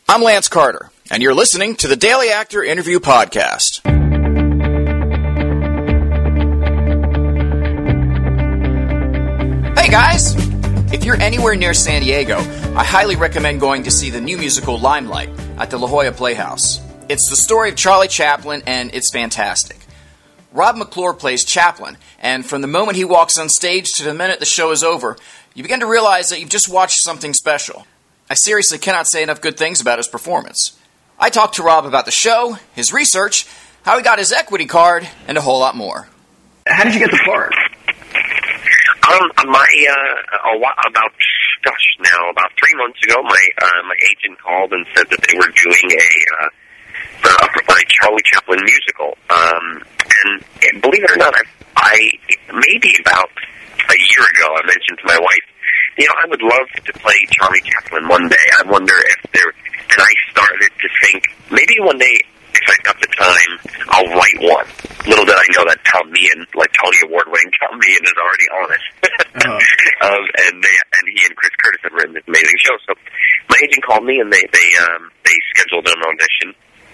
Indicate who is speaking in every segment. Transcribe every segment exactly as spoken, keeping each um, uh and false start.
Speaker 1: I'm Lance Carter, and you're listening to the Daily Actor Interview Podcast. Hey guys! If you're anywhere near San Diego, I highly recommend going to see the new musical Limelight at the La Jolla Playhouse. It's the story of Charlie Chaplin, and it's fantastic. Rob McClure plays Chaplin, and from the moment he walks on stage to the minute the show is over, you begin to realize that you've just watched something special. I seriously cannot say enough good things about his performance. I talked to Rob about the show, his research, how he got his equity card, and a whole lot more.
Speaker 2: How did you get the part?
Speaker 3: Um, my, uh, a while, about, gosh, now, about three months ago, my, uh, my agent called and said that they were doing a, uh, a, a Charlie Chaplin musical. Um, and, and believe it or not, I, I, maybe about a year ago, I mentioned to my wife, you know, I would love to play Charlie Chaplin one day. I wonder if there, and I started to think, maybe one day, if I got the time, I'll write one. Little did I know that Tom Meehan, like Tony Award-winning Tom Meehan, is already on it. uh-huh. um, and they, and he and Chris Curtis have written this amazing show. So my agent called me, and they they um, they scheduled an audition.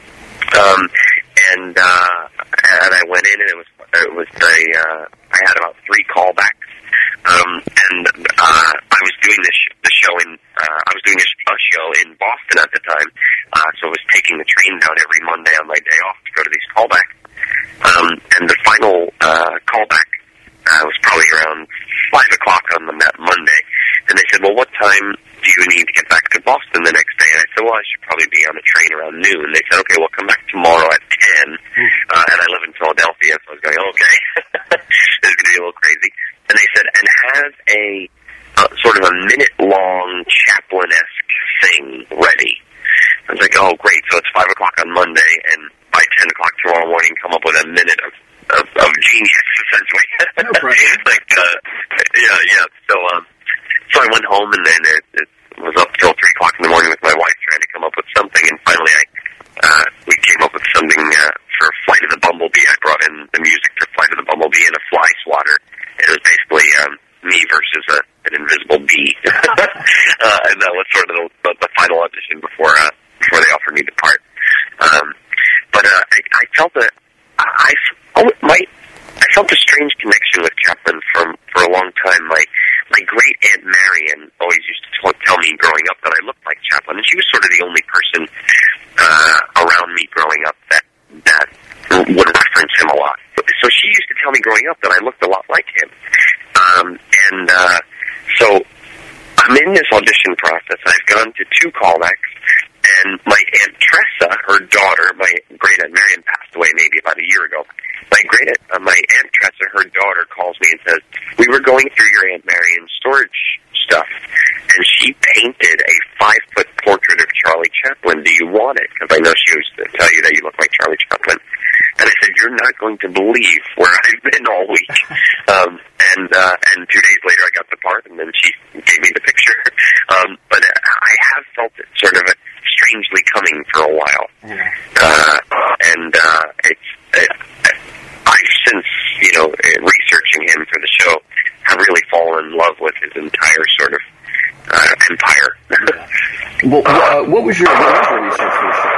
Speaker 3: Um, and uh, and I went in, and it was it was a uh, I had about three callbacks. Um, and uh, I was doing this sh- the show in uh, I was doing a, sh- a show in Boston at the time, uh, so I was taking the train down every Monday on my day off to go to these callbacks. Um, and the final uh, callback uh, was probably around five o'clock on the that Monday, and they said, "Well, what time do you need to get back to Boston the next day?" And I said, "Well, I should probably be on a train around noon." They said, "Okay, well, come back tomorrow at ten." Uh, and I live in Philadelphia, so I was going, oh, "Okay, this is going to be a little crazy." And they said, and have a uh, sort of a minute-long Chaplin-esque thing ready. I was like, oh, great, so it's five o'clock on Monday, and by ten o'clock tomorrow morning, come up with a minute of, of, of genius, essentially.
Speaker 2: No pressure.
Speaker 3: like, uh, yeah, yeah. So, um, so I went home, and then it, it was up till three o'clock in the morning with my wife trying to come up with something, and finally I, uh, we came up with something uh, for Flight of the Bumblebee. I brought in the music for Flight of the Bumblebee and a fly swatter. It was basically um, me versus a, an invisible bee, uh, and that was sort of the, the, the final audition before uh, before they offered me the part. Um, but uh, I, I felt that I, I, my, I felt a strange connection with Chaplin from for a long time. My my great Aunt Marion always used to t- tell me growing up that I looked like Chaplin, and she was sort of the only person uh, around me growing up that that would reference him a lot. So she used to tell me growing up that I looked a lot like him. Um, and uh, so I'm in this audition process. I've gone to two callbacks, and my Aunt Tressa, her daughter, my great Aunt Marion passed away maybe about a year ago. My great Aunt, uh, my Aunt Tressa, her daughter, calls me and says, "We were going through your Aunt Marion's storage stuff, and she painted a five-foot portrait of Charlie Chaplin. Do you want it? Because I know she used to tell you that you look like Charlie Chaplin." And I said, "You're not going to believe where I've been all week." um, and uh, and two days later, I got the part, and then she gave me the picture. Um, but I have felt it sort of strangely coming for a while. Uh, and uh, it's it, I've since, you know, researching him for the show, have really fallen in love with his entire sort of uh, empire.
Speaker 2: well, uh, what was your what was your research for the show?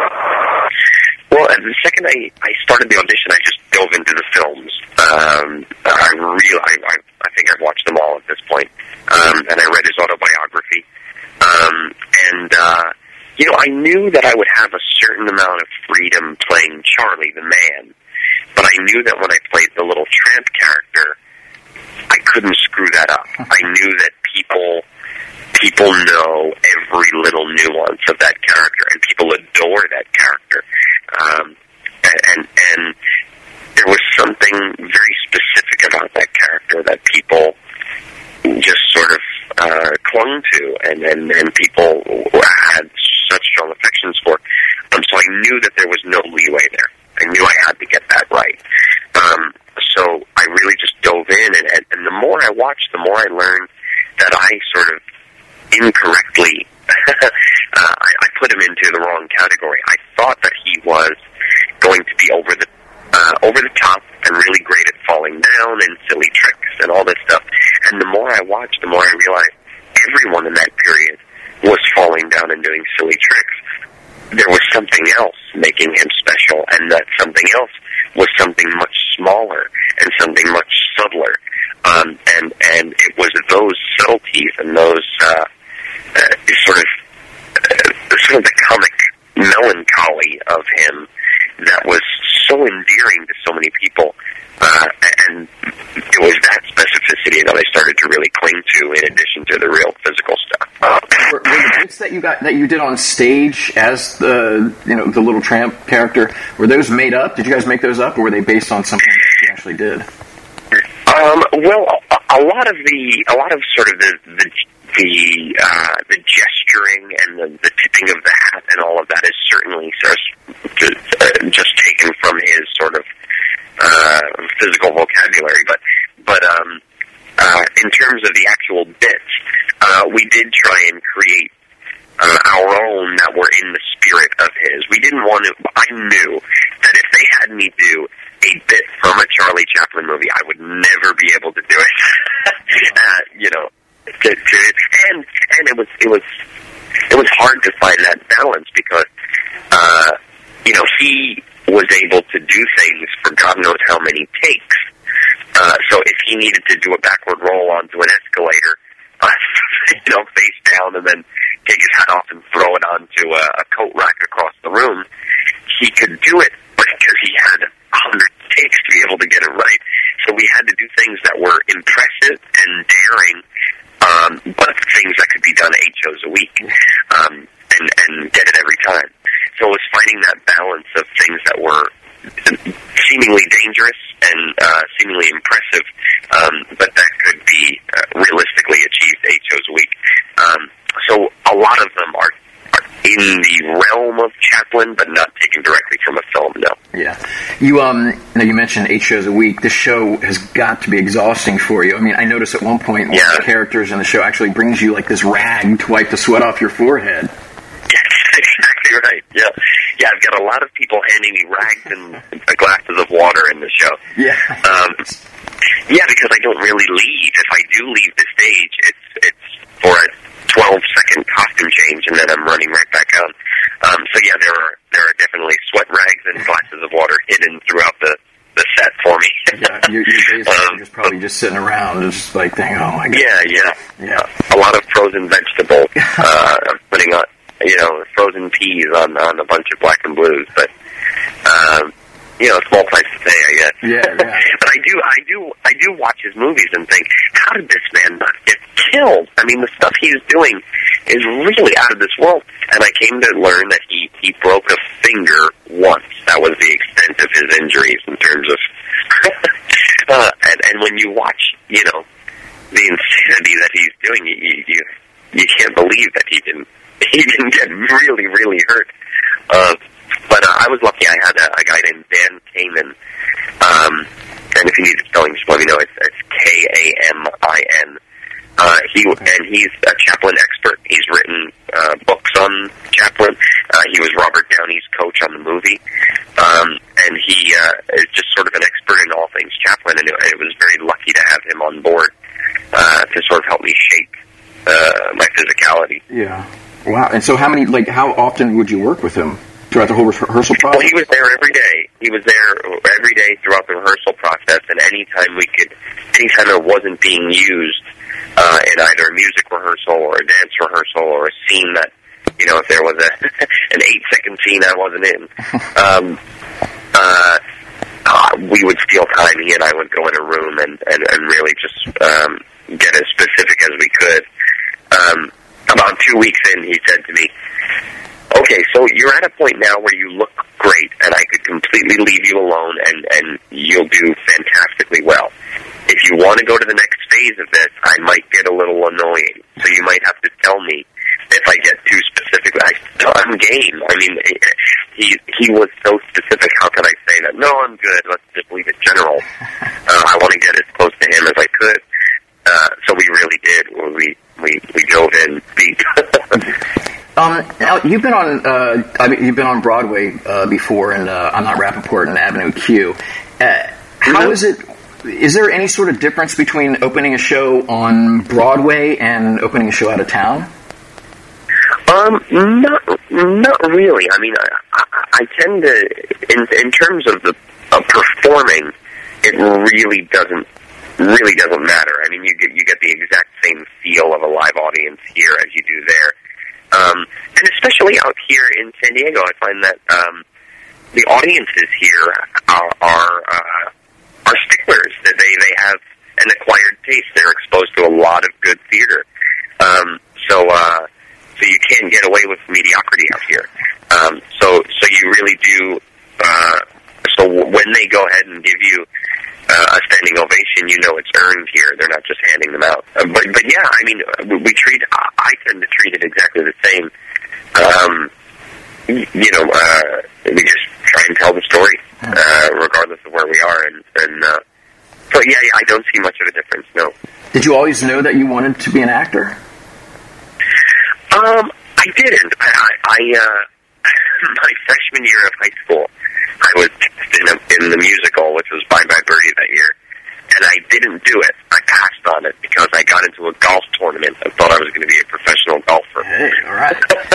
Speaker 3: Well, the second I, I started the audition, I just dove into the films. Um, I really, I, I, I think I've watched them all at this point. Um, and I read his autobiography. Um, and, uh, you know, I knew that I would have a certain amount of freedom playing Charlie, the man. But I knew that when I played the little tramp character, I couldn't screw that up. I knew that people... People know every little nuance of that character, and people adore that character. Um, and and there was something very specific about that character that people just sort of uh, clung to, and, and, and people had such strong affections for. Um, so I knew that there was no leeway there. I knew I had to get that right. Um, so I really just dove in, and, and, and the more I watched, the more I learned that I sort of incorrectly, uh, I, I put him into the wrong category. I thought that he was going to be over the uh, over the top and really great at falling down and silly tricks and all this stuff. And the more I watched, the more I realized everyone in that period was falling down and doing silly tricks. There was something else making him special, and that something else was something much smaller and something much subtler. Um, and and it was those subtleties and those uh, uh, sort of uh, sort of the comic melancholy of him that was so endearing to so many people. Uh, and it was that specificity that I started to really cling to, in addition to the real physical stuff. Uh,
Speaker 1: were, were the bits that you got that you did on stage as the you know the Little Tramp character, were those made up? Did you guys make those up, or were they based on something that you actually did?
Speaker 3: Um, well, a, a lot of the a lot of sort of the the the, uh, the gesturing and the, the tipping of the hat and all of that is certainly just, uh, just taken from his sort of uh, physical vocabulary. But but um, uh, in terms of the actual bits, uh, we did try and create uh, our own that were in the spirit of his. We didn't want to. I knew that if they had me do a bit from a Charlie Chaplin movie, I would never be able to do it. uh, you know, to, to, and and it was it was it was hard to find that balance because uh, you know he was able to do things for God knows how many takes. Uh, so if he needed to do a backward roll onto an escalator, uh, you know, face down, and then take his hat off and throw it onto a, a coat rack across the room, he could do it, but he had a hundred takes to be able to get it right. So we had to do things that were impressive and daring, um, but things that could be done eight shows a week, um, and, and get it every time. So it was finding that balance of things that were seemingly dangerous and uh, seemingly impressive, um, but that could be uh, realistically achieved eight shows a week. Um, so a lot of them are, are in the realm of Chaplin, but not taken directly from a film, no.
Speaker 1: Yeah. You um, you, know, you mentioned eight shows a week. This show has got to be exhausting for you. I mean, I noticed at one point one
Speaker 3: yeah.
Speaker 1: of the characters in the show actually brings you like this rag to wipe the sweat off your forehead.
Speaker 3: Yes, exactly right. Yeah. Yeah, I've got a lot of people handing me rags and glasses of water in the show.
Speaker 1: Yeah.
Speaker 3: Um, yeah, because I don't really leave. If I do leave the stage, it's it's for a twelve second costume change, and then I'm running right back out. Um, so yeah, there are there are definitely sweat rags and glasses of water hidden throughout the, the set for me.
Speaker 1: Yeah, you're, you're basically um, just probably just sitting around, just like thinking, oh my god.
Speaker 3: Yeah, yeah,
Speaker 1: yeah.
Speaker 3: A lot of frozen vegetables. uh, putting on, you know, frozen peas on on a bunch of black and blues, but. Um, You know, a small price to pay, I guess.
Speaker 1: Yeah, yeah.
Speaker 3: But I do, I do, I do watch his movies and think, how did this man not get killed? I mean, the stuff he's doing is really out of this world. And I came to learn that he, he broke a finger once. That was the extent of his injuries in terms of, uh, and, and when you watch, you know, the insanity that he's doing, you, you, you can't believe that he didn't, he didn't get really, really hurt. Uh, But uh, I was lucky. I had a, a guy named Dan Kamen, um, and if you need the spelling, just let me know. It's, it's K A M I N. Uh, he and he's a Chaplin expert. He's written uh, books on Chaplin. Uh, he was Robert Downey's coach on the movie, um, and he uh, is just sort of an expert in all things Chaplin. And it, it was very lucky to have him on board uh, to sort of help me shape uh, my physicality.
Speaker 1: Yeah. Wow. And so, how many? Like, how often would you work with him? Throughout the whole rehearsal process?
Speaker 3: Well, he was there every day. He was there every day throughout the rehearsal process, and anytime we could, anytime it wasn't being used uh, in either a music rehearsal or a dance rehearsal or a scene that, you know, if there was a an eight-second scene I wasn't in, um, uh, uh, we would steal time. He and I would go in a room and, and, and really just um, get as specific as we could. Um, about two weeks in, he said to me, okay, so you're at a point now where you look great, and I could completely leave you alone, and, and you'll do fantastically well. If you want to go to the next phase of this, I might get a little annoying, so you might have to tell me if I get too specific. I, I'm game. I mean, he he was so specific, how could I say that? No, I'm good, let's just leave it general. Uh, I want to get as close to him as I could. Uh, so we really did. We, we, we dove in deep.
Speaker 1: Um, now you've been on uh, I mean, you've been on Broadway uh, before, and uh, I'm Not Rappaport and Avenue Q. Uh, how mm-hmm. is it? Is there any sort of difference between opening a show on Broadway and opening a show out of town?
Speaker 3: Um, not not really. I mean, I, I, I tend to, in in terms of the of performing, it really doesn't really doesn't matter. I mean, you get you get the exact same feel of a live audience here as you do there, um, and especially out here in San Diego, I find that um, the audiences here are are, uh, are sticklers. That they they have an acquired taste. They're exposed to a lot of good theater, um, so. Uh, So you can't get away with mediocrity out here. Um, so, so you really do. Uh, so when they go ahead and give you uh, a standing ovation, you know it's earned here. They're not just handing them out. Uh, but, but yeah, I mean, we treat. I tend to treat it exactly the same. Um, you know, uh, we just try and tell the story, uh, regardless of where we are. And, and uh, so yeah, I don't see much of a difference. No.
Speaker 2: Did you always know that you wanted to be an actor?
Speaker 3: Um, I didn't. I, I, I uh, my freshman year of high school, I was in, a, in the musical, which was Bye Bye Birdie that year, and I didn't do it. I passed on it because I got into a golf tournament and thought I was going to be a professional golfer.
Speaker 2: Hey, all right.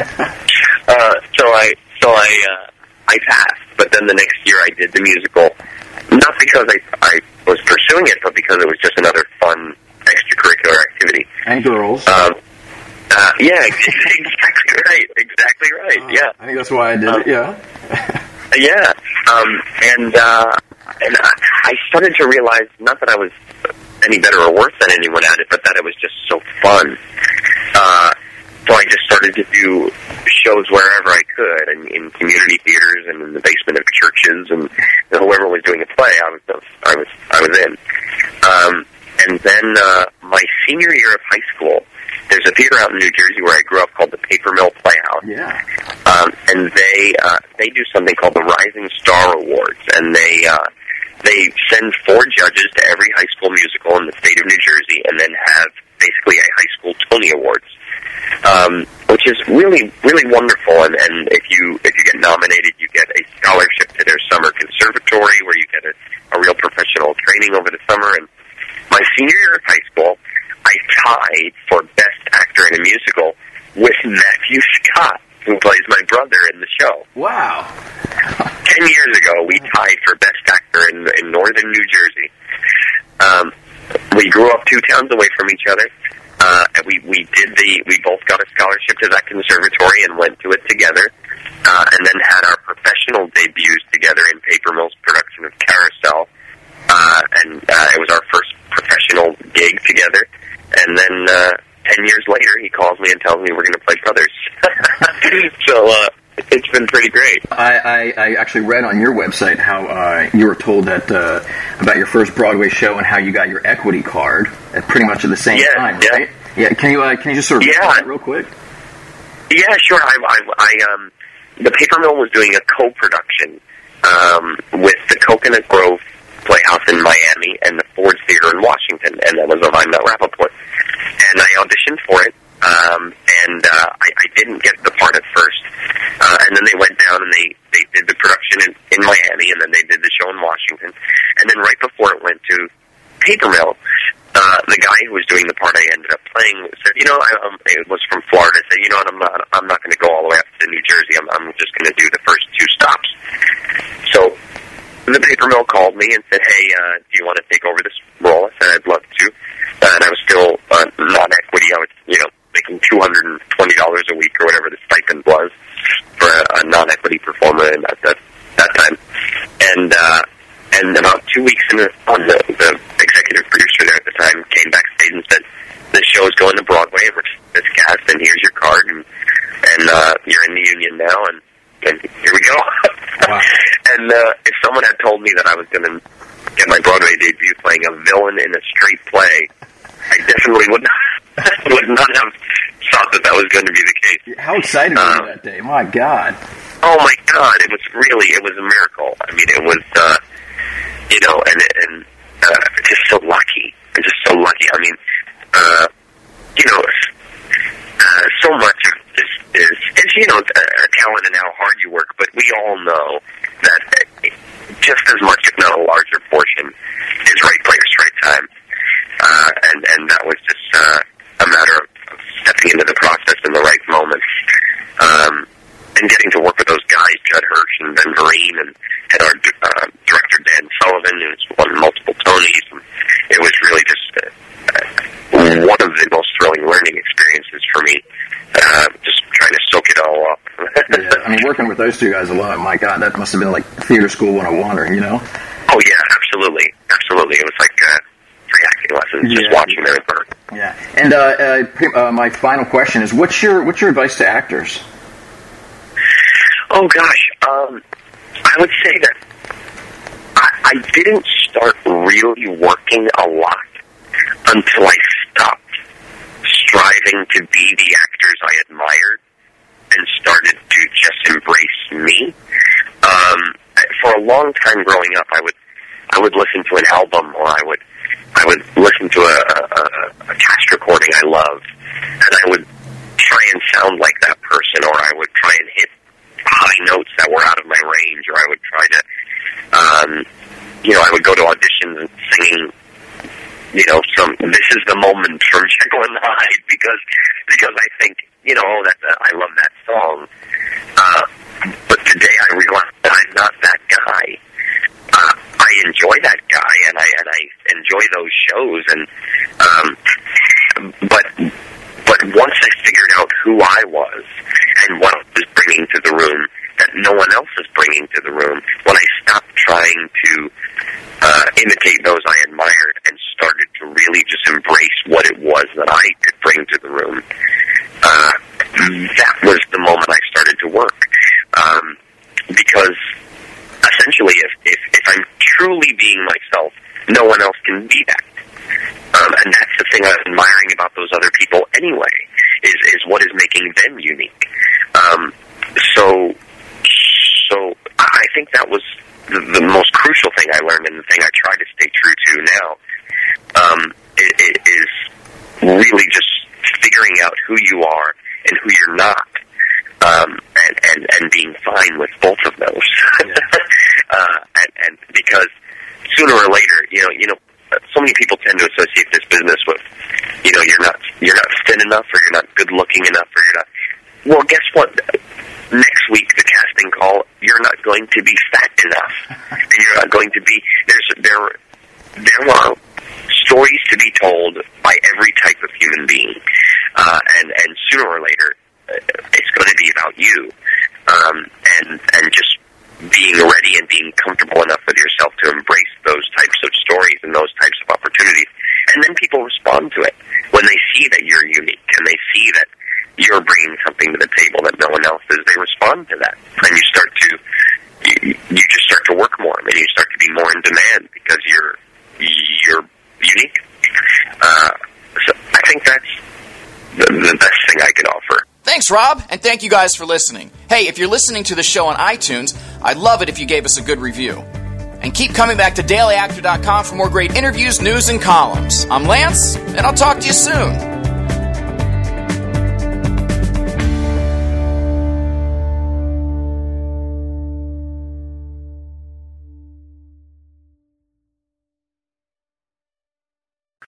Speaker 3: uh, so I, so I, uh, I passed. But then the next year, I did the musical, not because I, I was pursuing it, but because it was just another fun extracurricular activity.
Speaker 2: And girls.
Speaker 3: Um. Uh, yeah, exactly right. Exactly right.
Speaker 2: Uh,
Speaker 3: yeah,
Speaker 2: I think that's why I did
Speaker 3: um,
Speaker 2: it. Yeah.
Speaker 3: yeah. Um, and uh, and I, I started to realize not that I was any better or worse than anyone at it, but that it was just so fun. Uh, so I just started to do shows wherever I could, and in community theaters and in the basement of churches, and you know, whoever was doing a play, I was I was I was in. Um, and then uh, my senior year of high school. There's a theater out in New Jersey where I grew up called the Paper Mill Playhouse.
Speaker 2: Yeah.
Speaker 3: Um, and they uh, they do something called the Rising Star Awards, and they uh, they send four judges to every high school musical in the state of New Jersey, and then have basically a high school Tony Awards, um, which is really really wonderful. And, and if you if you get nominated, you get a scholarship to their summer conservatory where you get a, a real professional training over the summer. And my senior year of high school, I tied for Best Actor in a Musical with Matthew Scott, who plays my brother in the show.
Speaker 2: Wow.
Speaker 3: Ten years ago, we tied for Best Actor in, in northern New Jersey. Um, we grew up two towns away from each other, uh, and we, we did the, we both got a scholarship to that conservatory and went to it together, uh, and then had our professional debuts together in Paper Mill's production of Carousel, uh, and uh, it was our first professional gig together. And then uh, ten years later, he calls me and tells me we're going to play brothers. so uh, it's been pretty great.
Speaker 2: I, I, I actually read on your website how uh, you were told that uh, about your first Broadway show and how you got your equity card at pretty much at the same
Speaker 3: yeah,
Speaker 2: time,
Speaker 3: yeah.
Speaker 2: right? Yeah. Can you uh, can you just sort of
Speaker 3: yeah.
Speaker 2: that real quick?
Speaker 3: Yeah, sure. I, I, I um, the Paper Mill was doing a co-production um, with the Coconut Grove Playhouse in Miami and the Ford Theater in Washington, and that was of I'm Not Rappaport. And I auditioned for it, um, and uh, I, I didn't get the part at first. Uh, and then they went down and they, they did the production in, in Miami, and then they did the show in Washington. And then right before it went to Paper Mill, uh, the guy who was doing the part I ended up playing said, you know, I, um, it was from Florida, said, you know what, I'm not, I'm not going to go all the way up to New Jersey. I'm, I'm just going to do the first two stops. So the Paper Mill called me and said, hey, uh, do you want to take over this role? I said, I'd love to. Uh, and I was still uh, non-equity. I was, you know, making two hundred twenty dollars a week or whatever the stipend was for a, a non-equity performer at that, that time. And uh, and about two weeks into on the, the executive producer there at the time came backstage and said, the show is going to Broadway, we're this cast, and here's your card, and, and uh, you're in the union now, and, and here we go.
Speaker 2: Wow.
Speaker 3: And uh, if someone had told me that I was going to get my Broadway debut playing a villain in a straight play, I definitely would not, would not have thought that that was going to be the case.
Speaker 2: How excited
Speaker 3: um,
Speaker 2: were you that day? My God.
Speaker 3: Oh, my God. It was really, it was a miracle. I mean, it was, uh, you know, and, and uh, just so lucky. I'm just so lucky. I mean, uh, you know, uh, so much of this is, is you know, uh, talent and how hard you work, but we all know that just as much, if not a larger portion, is right place, right time. Uh, and, and that was just uh, a matter of stepping into the process in the right moment. Um, and getting to work with those guys, Judd Hirsch and Ben Vereen, and, and our uh, director, Dan Sullivan, who's won multiple Tonys. And it was really just uh, one of the most thrilling learning experiences for me, uh, just trying to soak it all up.
Speaker 2: Yeah, I mean, working with those two guys alone, my God, that must have been like theater school one oh one, or, you know?
Speaker 3: Oh, yeah, absolutely. Absolutely. It was like uh, free acting lessons,
Speaker 2: yeah.
Speaker 3: just watching them at work.
Speaker 2: Yeah. And uh, uh, uh, my final question is, what's your what's your advice to actors?
Speaker 3: Oh, gosh. Um, I would say that I, I didn't start really working a lot until I stopped striving to be the actors I admired and started to just embrace me. Um, for a long time growing up, I would I would listen to an album, or I would I would listen to a, a, a cast recording I loved, and I would try and sound like that person, or I would try and hit high notes that were out of my range, or I would try to, um, you know, I would go to auditions and singing, you know, some "This Is the Moment" from Jekyll and Hyde, because because I think, you know, oh, that uh, I love that song. Uh, but today I realize that I'm not that guy. Uh, I enjoy that guy, and I and I enjoy those shows, and um, but but once I figured out who I was and what I was bringing to the room that no one else is bringing to the room, when I stopped trying to uh, imitate those I admired and started to really just embrace what it was that I could bring to the room, uh, that was the moment I started to work. Um, because essentially, if, if, if I'm truly being myself, no one else can be that. Um, and that's the thing I'm admiring about those other people anyway, is, is what is making them unique. Um, so, so I think that was the, the most crucial thing I learned, and the thing I try to stay true to now, um, it, it is really just figuring out who you are and who you're not. Um, and, and, and being fine with both of those. Yeah. uh, and, and because sooner or later, you know, you know, so many people tend to associate this business with, you know, you're not, you're not thin enough, or you're not good looking enough, or you're not, well, guess what? Next week, the casting call, you're not going to be fat enough. And you're not going to be, there's, there, there are stories to be told by every type of human being. Uh, and, and sooner or later, it's going to be about you, um, and and just being ready and being comfortable enough with yourself to embrace those types of stories and those types of opportunities. And then people respond to it when they see that you're unique and they see that you're bringing something to the table that no one else is. They respond to that, and you start to you, you just start to work more, and you start to be more in demand because you're you're unique. Uh, so I think that's the, the best thing I could offer.
Speaker 1: Thanks, Rob, and thank you guys for listening. Hey, if you're listening to the show on iTunes, I'd love it if you gave us a good review. And keep coming back to daily actor dot com for more great interviews, news, and columns. I'm Lance, and I'll talk to you soon.